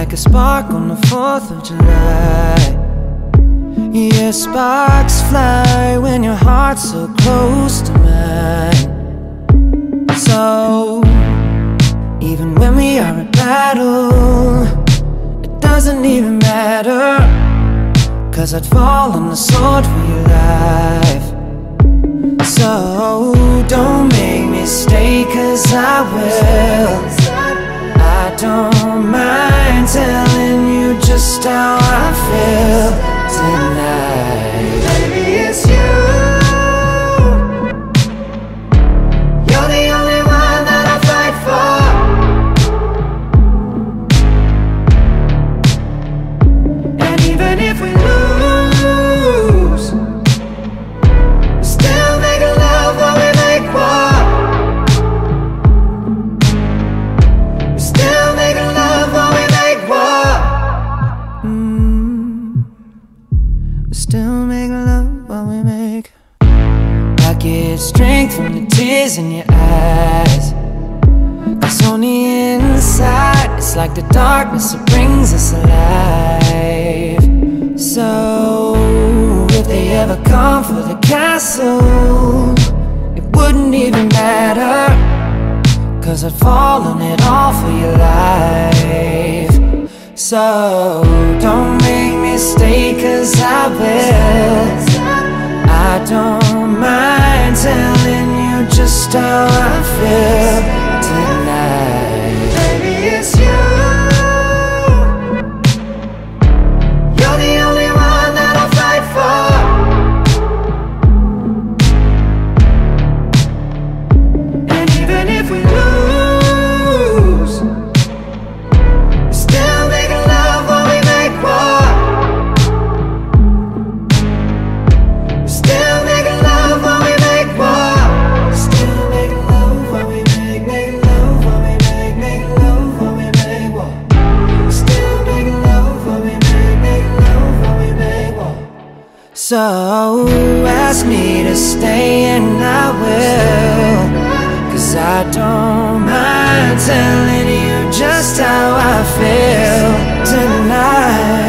like a spark on the 4th of July. Yeah, sparks fly when your heart's so close to mine. So even when we are at battle, it doesn't even matter, 'cause I'd fall on the sword for your life. So don't make me stay, 'cause I will. I don't mind telling you just how I feel tonight. Baby, it's you. You're the only one that I fight for. And even if we lose, we still make love while we make war. We still make love while we make war. We still make love while we make. I get strength from the tears in your eyes, 'cause on the inside it's like the darkness that brings us alive. So if they ever come for the castle, it wouldn't even matter, 'cause I'd fall on it all for your life. So don't make me stay, 'cause I will. I don't mind telling you just how I feel tonight. Baby, it's you. You're the only one that I'll fight for. And even if we lose, we still make love while we make war. We still make love while we make war. We still make love while we make love while we make love while we make war. We still make love while we make love while we make war. So ask me to stay and I will, 'cause I don't mind telling you just how I feel tonight.